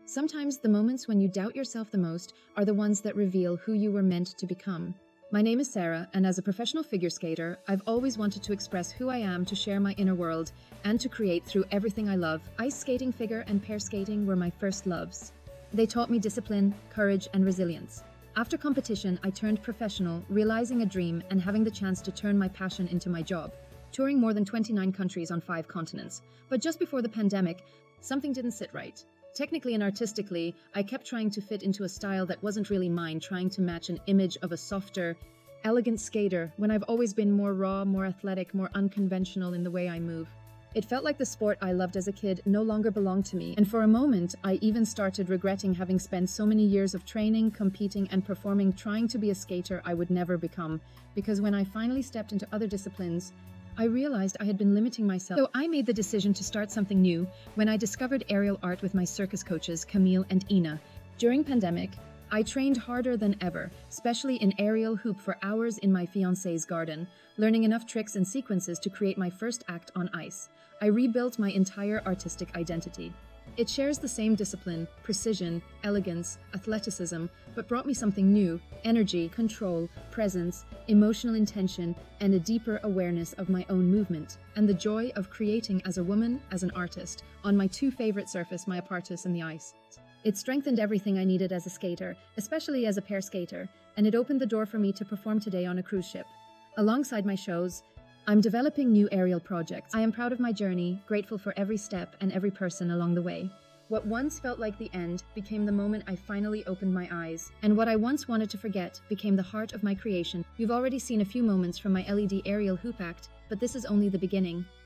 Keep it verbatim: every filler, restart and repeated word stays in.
Sometimes the moments when you doubt yourself the most are the ones that reveal who you were meant to become. My name is Sarah, and as a professional figure skater, I've always wanted to express who I am, to share my inner world, and to create through everything I love. Ice skating, figure, and pair skating were my first loves. They taught me discipline, courage, and resilience. After competition, I turned professional, realizing a dream and having the chance to turn my passion into my job, touring more than twenty-nine countries on five continents. But just before the pandemic, something didn't sit right. Technically and artistically, I kept trying to fit into a style that wasn't really mine, trying to match an image of a softer, elegant skater when I've always been more raw, more athletic, more unconventional in the way I move. It felt like the sport I loved as a kid no longer belonged to me, and for a moment, I even started regretting having spent so many years of training, competing, and performing trying to be a skater I would never become, because when I finally stepped into other disciplines, I realized I had been limiting myself. So I made the decision to start something new when I discovered aerial art with my circus coaches, Camille and Ina. During pandemic, I trained harder than ever, especially in aerial hoop for hours in my fiancé's garden, learning enough tricks and sequences to create my first act on ice. I rebuilt my entire artistic identity. It shares the same discipline, precision, elegance, athleticism, but brought me something new: energy, control, presence, emotional intention, and a deeper awareness of my own movement, and the joy of creating as a woman, as an artist, on my two favorite surface, my apartus and the ice. It strengthened everything I needed as a skater, especially as a pair skater, and it opened the door for me to perform today on a cruise ship. Alongside my shows, I'm developing new aerial projects. I am proud of my journey, grateful for every step and every person along the way. What once felt like the end became the moment I finally opened my eyes, and what I once wanted to forget became the heart of my creation. You've already seen a few moments from my L E D aerial hoop act, but this is only the beginning.